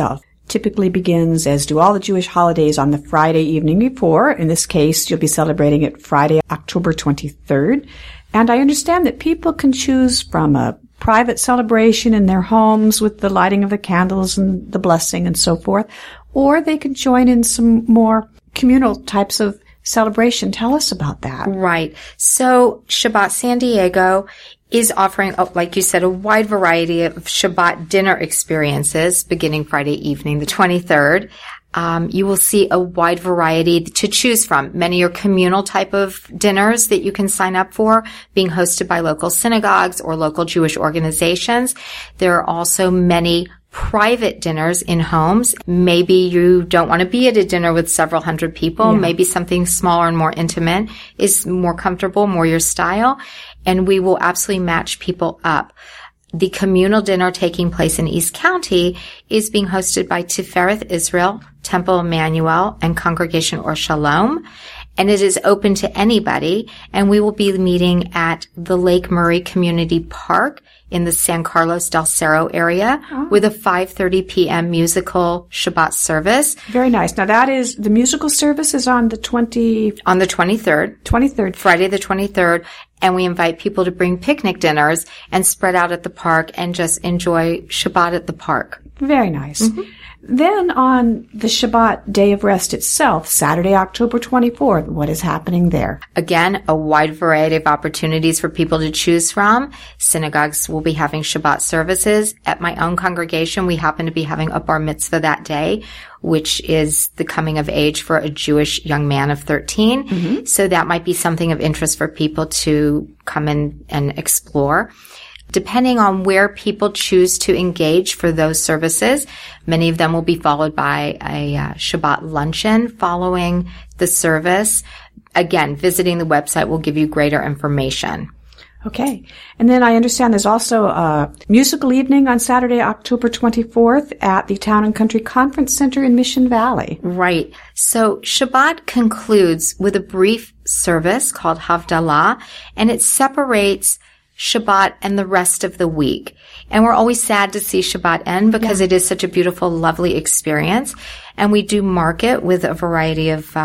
typically begins, as do all the Jewish holidays, on the Friday evening before. In this case, you'll be celebrating it Friday, October 23rd. And I understand that people can choose from a private celebration in their homes with the lighting of the candles and the blessing and so forth, or they can join in some more communal types of celebration. Tell us about that. Right. So Shabbat San Diego is offering, like you said, a wide variety of Shabbat dinner experiences beginning Friday evening, the 23rd. You will see a wide variety to choose from. Many are communal type of dinners that you can sign up for, being hosted by local synagogues or local Jewish organizations. There are also many private dinners in homes. Maybe you don't want to be at a dinner with several hundred people. Yeah. Maybe something smaller and more intimate is more comfortable, more your style. And we will absolutely match people up. The communal dinner taking place in East County is being hosted by Tifereth Israel, Temple Emmanuel, and Congregation Or Shalom. And it is open to anybody. And we will be meeting at the Lake Murray Community Park in the San Carlos del Cerro area with a 5:30 p.m. musical Shabbat service. Very nice. Now that is, the musical service is on the 23rd. On the 23rd. Friday the 23rd. And we invite people to bring picnic dinners and spread out at the park and just enjoy Shabbat at the park. Very nice. Mm-hmm. Then on the Shabbat day of rest itself, Saturday, October 24th, what is happening there? Again, a wide variety of opportunities for people to choose from. Synagogues will be having Shabbat services. At my own congregation, we happen to be having a bar mitzvah that day, which is the coming of age for a Jewish young man of 13. Mm-hmm. So that might be something of interest for people to come in and explore. Depending on where people choose to engage for those services, many of them will be followed by a Shabbat luncheon following the service. Again, visiting the website will give you greater information. Okay. And then I understand there's also a musical evening on Saturday, October 24th at the Town and Country Conference Center in Mission Valley. Right. So Shabbat concludes with a brief service called Havdalah, and it separates Shabbat and the rest of the week. And we're always sad to see Shabbat end because it is such a beautiful, lovely experience. And we do mark it with a variety of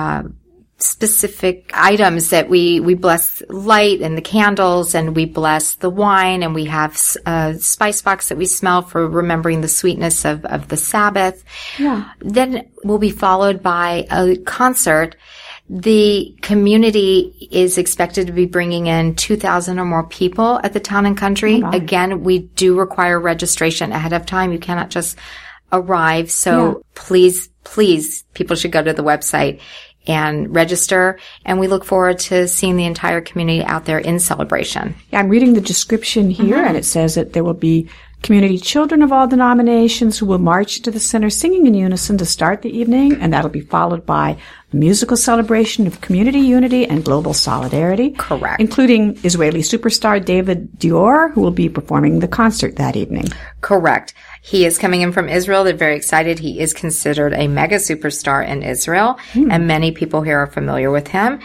specific items that we bless light and the candles, and we bless the wine, and we have a spice box that we smell for remembering the sweetness of the Sabbath. Yeah. Then we'll be followed by a concert. The community is expected to be bringing in 2,000 or more people at the Town and Country. Oh, again, we do require registration ahead of time. You cannot just arrive. So please, people should go to the website and register. And we look forward to seeing the entire community out there in celebration. Yeah, I'm reading the description here, and it says that there will be community children of all denominations who will march to the center singing in unison to start the evening, and that'll be followed by a musical celebration of community unity and global solidarity. Correct. Including Israeli superstar David Dior, who will be performing the concert that evening. Correct. He is coming in from Israel. They're very excited. He is considered a mega superstar in Israel, and many people here are familiar with him.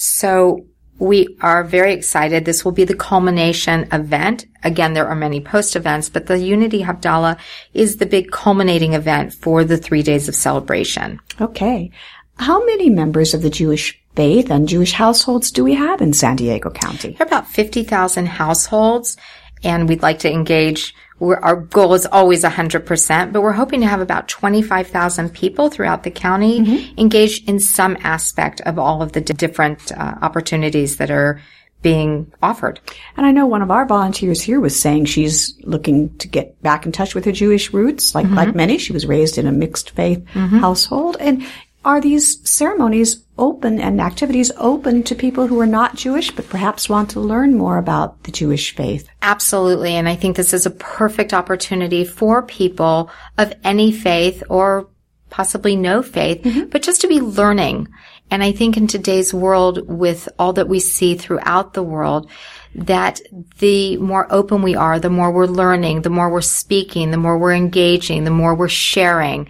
So we are very excited. This will be the culmination event. Again, there are many post events, but the Unity Havdalah is the big culminating event for the 3 days of celebration. Okay. How many members of the Jewish faith and Jewish households do we have in San Diego County? There are about 50,000 households, and we'd like to engage. Our goal is always 100%, but we're hoping to have about 25,000 people throughout the county engaged in some aspect of all of the different opportunities that are being offered. And I know one of our volunteers here was saying she's looking to get back in touch with her Jewish roots. Like many, she was raised in a mixed faith household. And are these ceremonies open and activities open to people who are not Jewish but perhaps want to learn more about the Jewish faith? Absolutely. And I think this is a perfect opportunity for people of any faith or possibly no faith, but just to be learning. And I think in today's world, with all that we see throughout the world, that the more open we are, the more we're learning, the more we're speaking, the more we're engaging, the more we're sharing.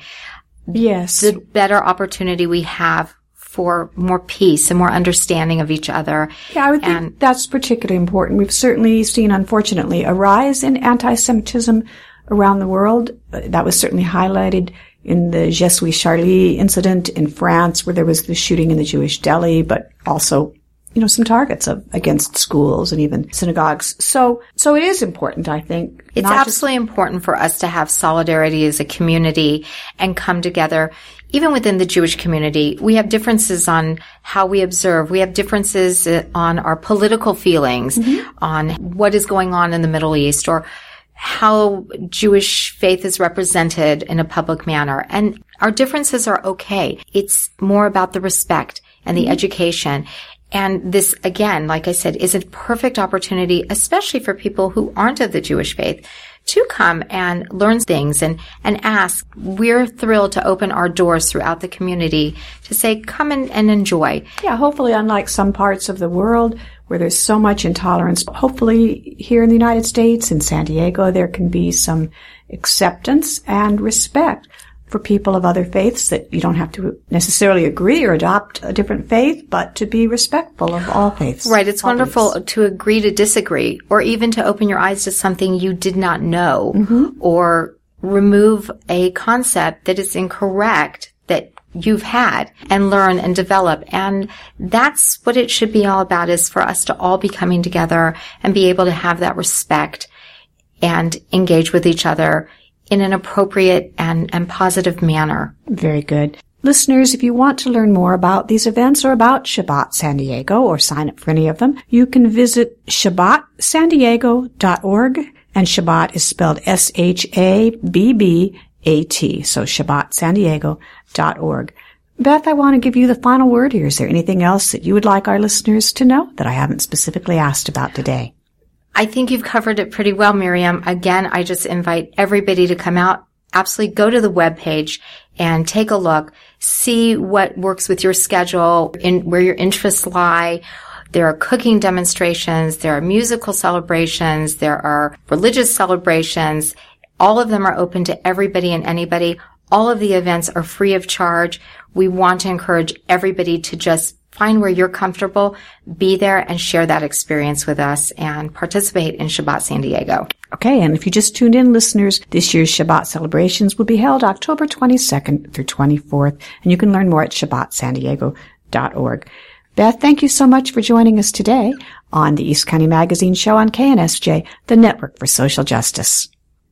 Yes. The better opportunity we have for more peace and more understanding of each other. Yeah, I would think that's particularly important. We've certainly seen, unfortunately, a rise in anti-Semitism around the world. That was certainly highlighted in the Je suis Charlie incident in France, where there was the shooting in the Jewish deli, but also, some targets against schools and even synagogues. So it is important, I think. It's absolutely important for us to have solidarity as a community and come together. Even within the Jewish community, we have differences on how we observe. We have differences on our political feelings, on what is going on in the Middle East, or how Jewish faith is represented in a public manner. And our differences are okay. It's more about the respect and the education. And this, again, like I said, is a perfect opportunity, especially for people who aren't of the Jewish faith, to come and learn things and ask. We're thrilled to open our doors throughout the community to say, come and enjoy. Yeah, hopefully, unlike some parts of the world where there's so much intolerance, hopefully here in the United States, in San Diego, there can be some acceptance and respect for people of other faiths, that you don't have to necessarily agree or adopt a different faith, but to be respectful of all faiths. Right. It's wonderful to agree to disagree, or even to open your eyes to something you did not know, or remove a concept that is incorrect that you've had, and learn and develop. And that's what it should be all about, is for us to all be coming together and be able to have that respect and engage with each other in an appropriate and positive manner. Very good. Listeners, if you want to learn more about these events or about Shabbat San Diego, or sign up for any of them, you can visit ShabbatSanDiego.org, and Shabbat is spelled SHABBAT, so ShabbatSanDiego.org. Beth, I want to give you the final word here. Is there anything else that you would like our listeners to know that I haven't specifically asked about today? I think you've covered it pretty well, Miriam. Again, I just invite everybody to come out. Absolutely go to the webpage and take a look. See what works with your schedule, where your interests lie. There are cooking demonstrations. There are musical celebrations. There are religious celebrations. All of them are open to everybody and anybody. All of the events are free of charge. We want to encourage everybody to just find where you're comfortable, be there, and share that experience with us and participate in Shabbat San Diego. Okay, and if you just tuned in, listeners, this year's Shabbat celebrations will be held October 22nd through 24th, and you can learn more at ShabbatSanDiego.org. Beth, thank you so much for joining us today on the East County Magazine Show on KNSJ, the Network for Social Justice.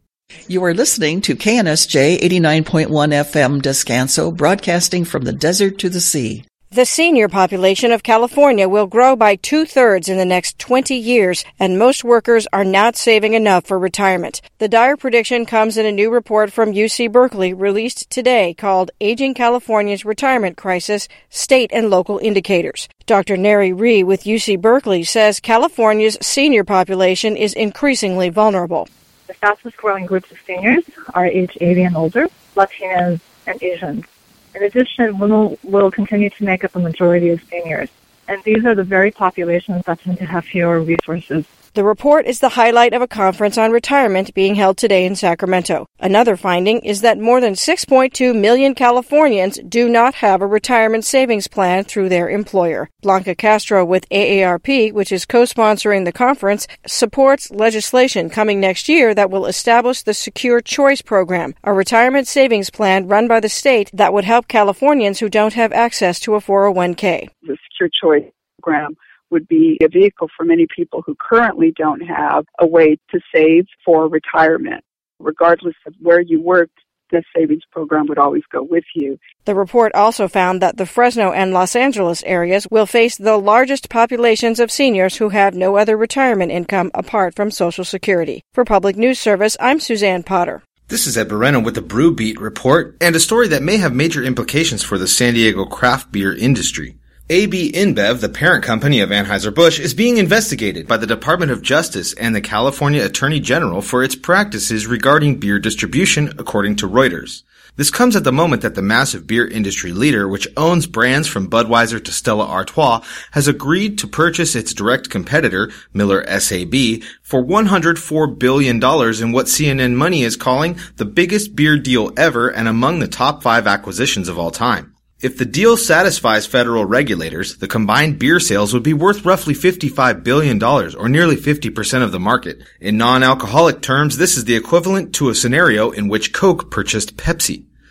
You are listening to KNSJ 89.1 FM Descanso, broadcasting from the desert to the sea. The senior population of California will grow by 2/3 in the next 20 years, and most workers are not saving enough for retirement. The dire prediction comes in a new report from UC Berkeley released today called Aging California's Retirement Crisis, State and Local Indicators. Dr. Neri Ree with UC Berkeley says California's senior population is increasingly vulnerable. The fastest growing groups of seniors are age 80 and older, Latinos, and Asians. In addition, women will continue to make up a majority of seniors, and these are the very populations that tend to have fewer resources. The report is the highlight of a conference on retirement being held today in Sacramento. Another finding is that more than 6.2 million Californians do not have a retirement savings plan through their employer. Blanca Castro with AARP, which is co-sponsoring the conference, supports legislation coming next year that will establish the Secure Choice Program, a retirement savings plan run by the state that would help Californians who don't have access to a 401k. The Secure Choice Program would be a vehicle for many people who currently don't have a way to save for retirement. Regardless of where you worked, this savings program would always go with you. The report also found that the Fresno and Los Angeles areas will face the largest populations of seniors who have no other retirement income apart from Social Security. For Public News Service, I'm Suzanne Potter. This is Ed Moreno with the Brew Beat Report, and a story that may have major implications for the San Diego craft beer industry. AB InBev, the parent company of Anheuser-Busch, is being investigated by the Department of Justice and the California Attorney General for its practices regarding beer distribution, according to Reuters. This comes at the moment that the massive beer industry leader, which owns brands from Budweiser to Stella Artois, has agreed to purchase its direct competitor, Miller SAB, for $104 billion in what CNN Money is calling the biggest beer deal ever and among the top 5 acquisitions of all time. If the deal satisfies federal regulators, the combined beer sales would be worth roughly $55 billion, or nearly 50% of the market. In non-alcoholic terms, this is the equivalent to a scenario in which Coke purchased Pepsi.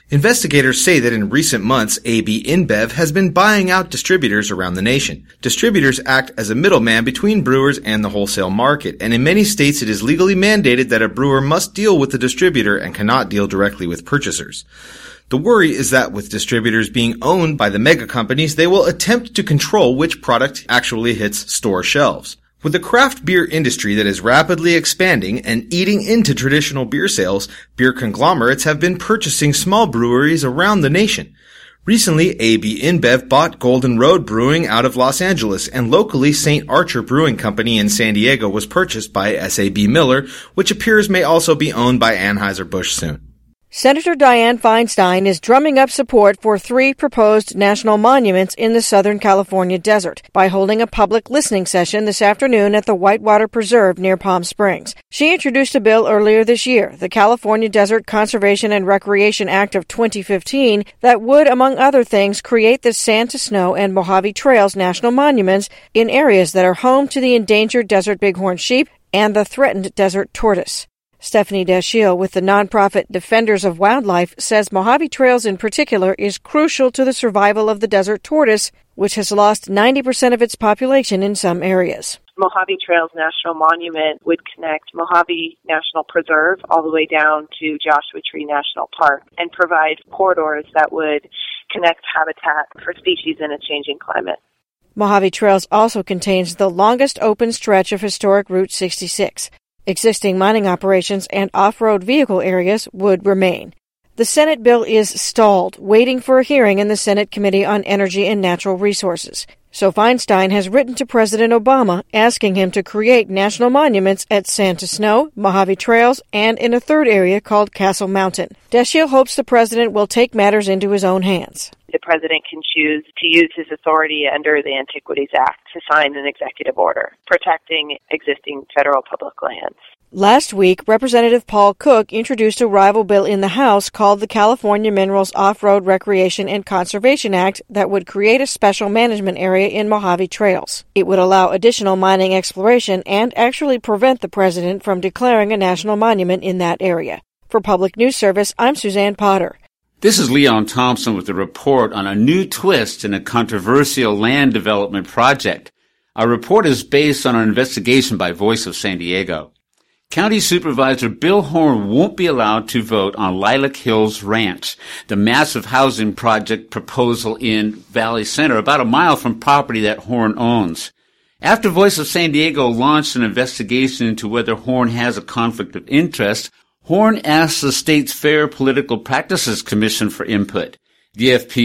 Investigators say that in recent months, AB InBev has been buying out distributors around the nation. Distributors act as a middleman between brewers and the wholesale market, and in many states it is legally mandated that a brewer must deal with the distributor and cannot deal directly with purchasers. The worry is that with distributors being owned by the mega companies, they will attempt to control which product actually hits store shelves. With the craft beer industry that is rapidly expanding and eating into traditional beer sales, beer conglomerates have been purchasing small breweries around the nation. Recently, AB InBev bought Golden Road Brewing out of Los Angeles, and locally St. Archer Brewing Company in San Diego was purchased by SAB Miller, which appears may also be owned by Anheuser-Busch soon. Senator Dianne Feinstein is drumming up support for 3 proposed national monuments in the Southern California desert by holding a public listening session this afternoon at the Whitewater Preserve near Palm Springs. She introduced a bill earlier this year, the California Desert Conservation and Recreation Act of 2015, that would, among other things, create the Sand to Snow and Mojave Trails national monuments in areas that are home to the endangered desert bighorn sheep and the threatened desert tortoise. Stephanie Dashiell with the nonprofit Defenders of Wildlife says Mojave Trails in particular is crucial to the survival of the desert tortoise, which has lost 90% of its population in some areas. Mojave Trails National Monument would connect Mojave National Preserve all the way down to Joshua Tree National Park and provide corridors that would connect habitat for species in a changing climate. Mojave Trails also contains the longest open stretch of historic Route 66. Existing mining operations and off-road vehicle areas would remain. The Senate bill is stalled, waiting for a hearing in the Senate Committee on Energy and Natural Resources. So Feinstein has written to President Obama asking him to create national monuments at Sand to Snow, Mojave Trails, and in a third area called Castle Mountain. Dashiell hopes the president will take matters into his own hands. The president can choose to use his authority under the Antiquities Act to sign an executive order protecting existing federal public lands. Last week, Representative Paul Cook introduced a rival bill in the House called the California Minerals Off-Road Recreation and Conservation Act that would create a special management area in Mojave Trails. It would allow additional mining exploration and actually prevent the president from declaring a national monument in that area. For Public News Service, I'm Suzanne Potter. This is Leon Thompson with a report on a new twist in a controversial land development project. Our report is based on an investigation by Voice of San Diego. County Supervisor Bill Horn won't be allowed to vote on Lilac Hills Ranch, the massive housing project proposal in Valley Center, about a mile from property that Horn owns. After Voice of San Diego launched an investigation into whether Horn has a conflict of interest, Horn asked the state's Fair Political Practices Commission for input. The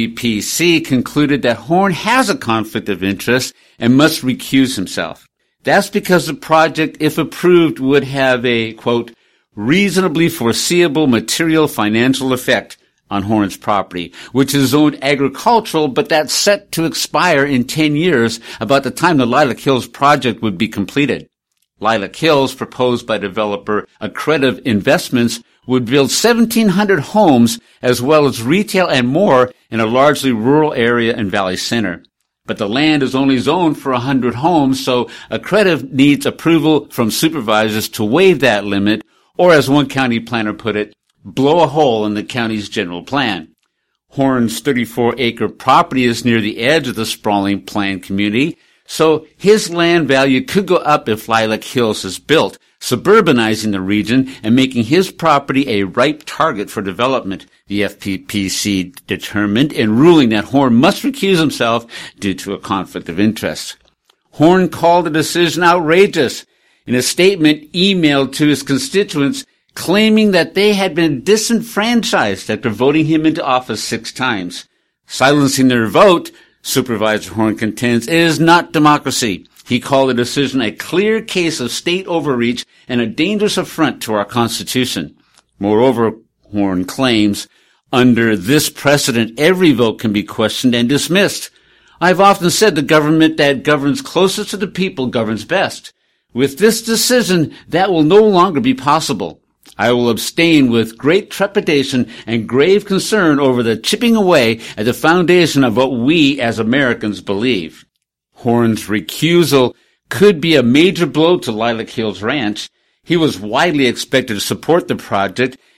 FPPC concluded that Horn has a conflict of interest and must recuse himself. That's because the project, if approved, would have a, quote, reasonably foreseeable material financial effect on Horn's property, which is zoned agricultural, but that's set to expire in 10 years, about the time the Lilac Hills project would be completed. Lilac Hills, proposed by developer Accretive Investments, would build 1,700 homes as well as retail and more in a largely rural area in Valley Center. But the land is only zoned for 100 homes, so Accretive needs approval from supervisors to waive that limit, or as one county planner put it, blow a hole in the county's general plan. Horn's 34-acre property is near the edge of the sprawling planned community, so his land value could go up if Lilac Hills is built, suburbanizing the region and making his property a ripe target for development, the FPPC determined in ruling that Horn must recuse himself due to a conflict of interest. Horn called the decision outrageous in a statement emailed to his constituents claiming that they had been disenfranchised after voting him into office 6 times. Silencing their vote, Supervisor Horn contends, is not democracy. He called the decision a clear case of state overreach and a dangerous affront to our Constitution. Moreover, Horn claims, under this precedent, every vote can be questioned and dismissed. I've often said the government that governs closest to the people governs best. With this decision, that will no longer be possible. I will abstain with great trepidation and grave concern over the chipping away at the foundation of what we as Americans believe. Horn's recusal could be a major blow to Lilac Hills Ranch. He was widely expected to support the project,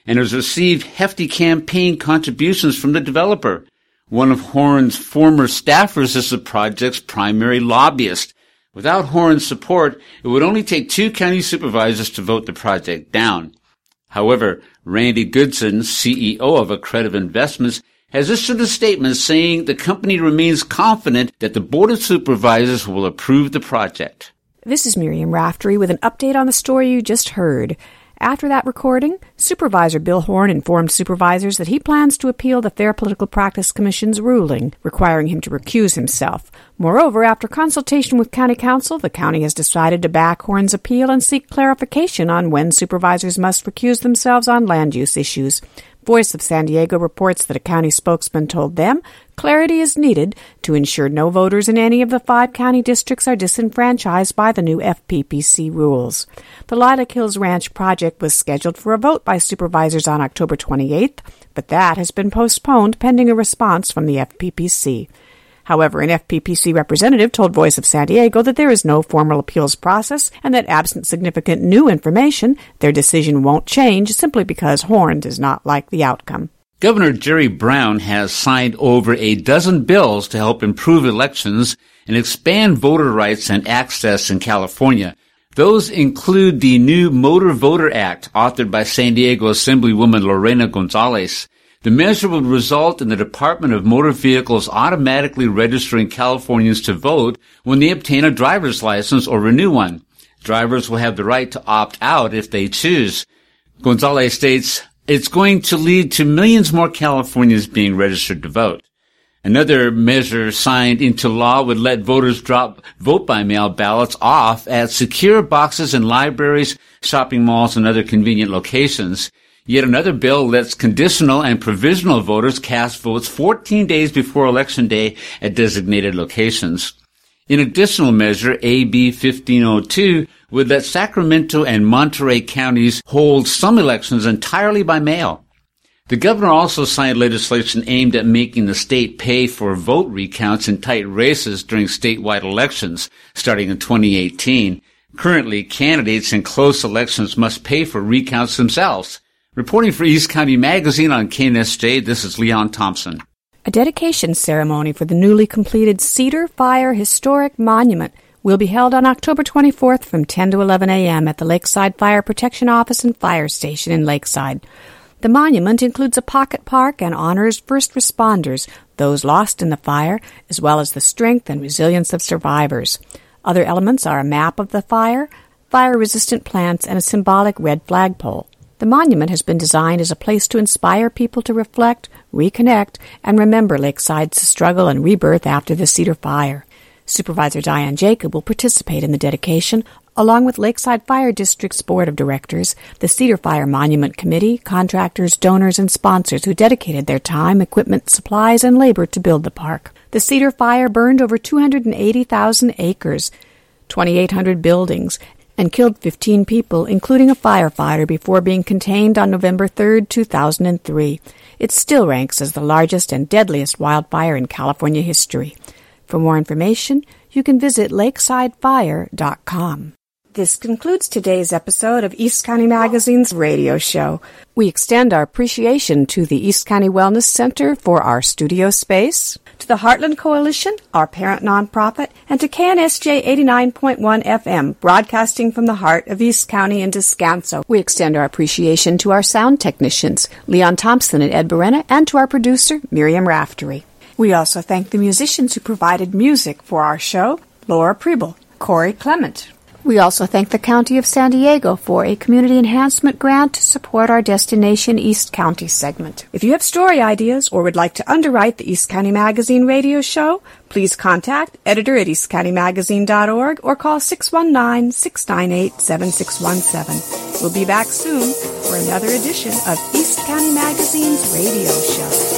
and has received hefty campaign contributions from the developer. One of Horn's former staffers is the project's primary lobbyist. Without Horn's support, it would only take 2 county supervisors to vote the project down. However, Randy Goodson, CEO of Accretive Investments, has issued a statement saying the company remains confident that the Board of Supervisors will approve the project. This is Miriam Raftery with an update on the story you just heard. After that recording, Supervisor Bill Horn informed supervisors that he plans to appeal the Fair Political Practice Commission's ruling, requiring him to recuse himself. Moreover, after consultation with County Council, the county has decided to back Horn's appeal and seek clarification on when supervisors must recuse themselves on land use issues. Voice of San Diego reports that a county spokesman told them clarity is needed to ensure no voters in any of the 5 county districts are disenfranchised by the new FPPC rules. The Lilac Hills Ranch project was scheduled for a vote by supervisors on October 28th, but that has been postponed pending a response from the FPPC. However, an FPPC representative told Voice of San Diego that there is no formal appeals process and that absent significant new information, their decision won't change simply because Horn does not like the outcome. Governor Jerry Brown has signed over a dozen bills to help improve elections and expand voter rights and access in California. Those include the new Motor Voter Act, authored by San Diego Assemblywoman Lorena Gonzalez. The measure would result in the Department of Motor Vehicles automatically registering Californians to vote when they obtain a driver's license or renew one. Drivers will have the right to opt out if they choose. Gonzalez states, it's going to lead to millions more Californians being registered to vote. Another measure signed into law would let voters drop vote-by-mail ballots off at secure boxes in libraries, shopping malls, and other convenient locations. Yet another bill lets conditional and provisional voters cast votes 14 days before Election Day at designated locations. An additional measure, AB 1502, would let Sacramento and Monterey counties hold some elections entirely by mail. The governor also signed legislation aimed at making the state pay for vote recounts in tight races during statewide elections, starting in 2018. Currently, candidates in close elections must pay for recounts themselves. Reporting for East County Magazine on KNSJ, this is Leon Thompson. A dedication ceremony for the newly completed Cedar Fire Historic Monument will be held on October 24th from 10 to 11 a.m. at the Lakeside Fire Protection Office and Fire Station in Lakeside. The monument includes a pocket park and honors first responders, those lost in the fire, as well as the strength and resilience of survivors. Other elements are a map of the fire, fire-resistant plants, and a symbolic red flagpole. The monument has been designed as a place to inspire people to reflect, reconnect, and remember Lakeside's struggle and rebirth after the Cedar Fire. Supervisor Diane Jacob will participate in the dedication, along with Lakeside Fire District's Board of Directors, the Cedar Fire Monument Committee, contractors, donors, and sponsors who dedicated their time, equipment, supplies, and labor to build the park. The Cedar Fire burned over 280,000 acres, 2,800 buildings, and killed 15 people, including a firefighter, before being contained on November 3, 2003. It still ranks as the largest and deadliest wildfire in California history. For more information, you can visit lakesidefire.com. This concludes today's episode of East County Magazine's radio show. We extend our appreciation to the East County Wellness Center for our studio space, to the Heartland Coalition, our parent nonprofit, and to KNSJ 89.1 FM, broadcasting from the heart of East County and Descanso. We extend our appreciation to our sound technicians, Leon Thompson and Ed Berena, and to our producer, Miriam Raftery. We also thank the musicians who provided music for our show, Laura Preble, Corey Clement. We also thank the County of San Diego for a community enhancement grant to support our Destination East County segment. If you have story ideas or would like to underwrite the East County Magazine radio show, please contact editor at eastcountymagazine.org or call 619-698-7617. We'll be back soon for another edition of East County Magazine's radio show.